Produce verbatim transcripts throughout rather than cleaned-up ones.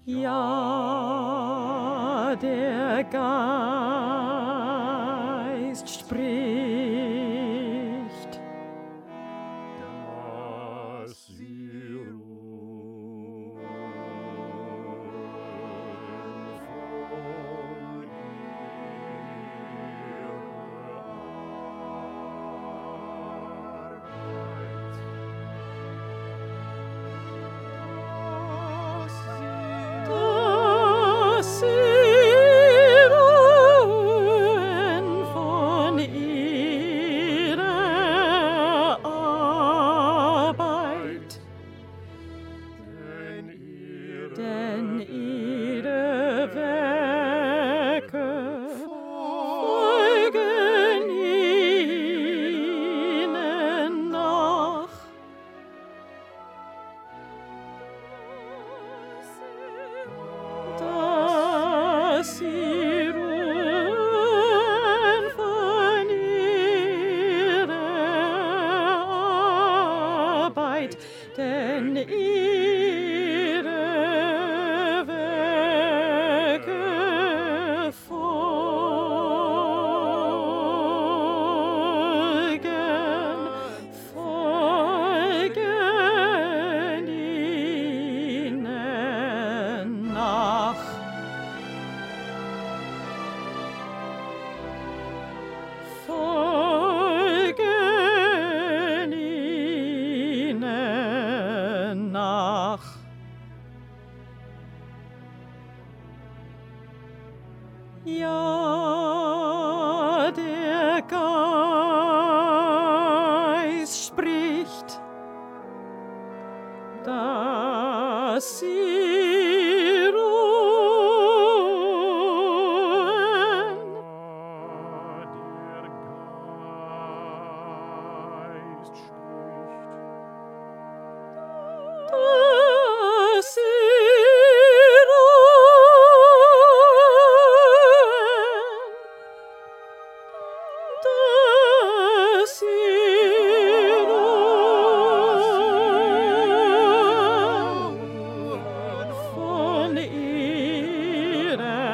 Ja, der Geist spricht. Dass sie ruhen von Dass sie ruhen von ihrer Arbeit. Denn ihre Werke folgen ihnen nach. Dass sie ruhen von ihrer Arbeit, denn ihre Werke folgen, folgen ihnen nach. Folgen ihnen nach. Ja, der Geist spricht, dass sie ruhen. der Geist spricht. Dass sie ruhen. Dass sie ruhen von ihrer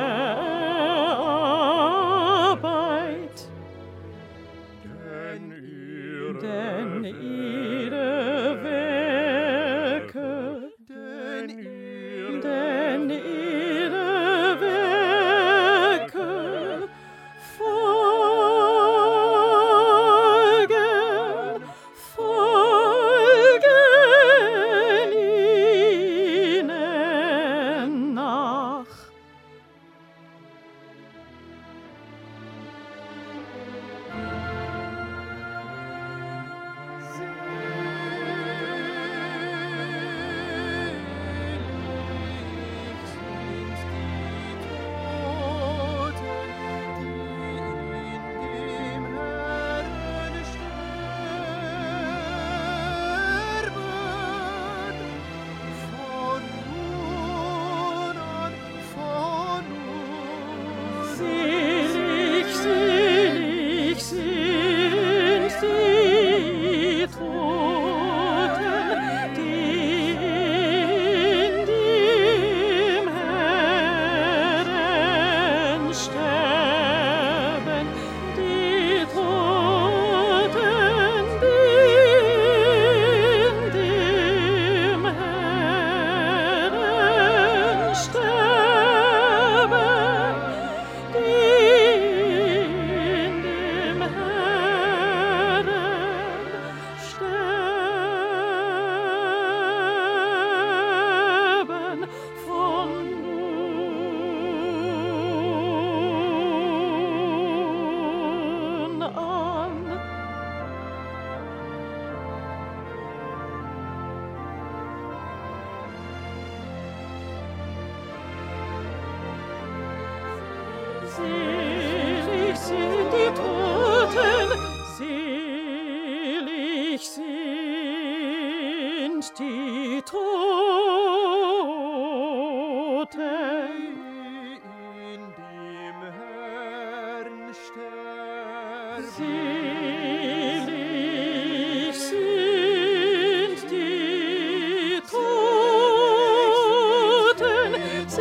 Arbeit. Denn ihre Denn ihre Werke, denn ihre denn ihre Werke folgen, folgen ihnen nach. Selig, selig sind die Toten, die in dem Herrn sterben. Die Toten, die in dem Herrn sterben. Die in dem Herrn sterben von nun an. Selig sind die Toten, selig sind die Toten, in dem Herrn sterben. selig sind die Toten,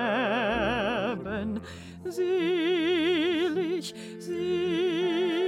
sterben. Selig, selig.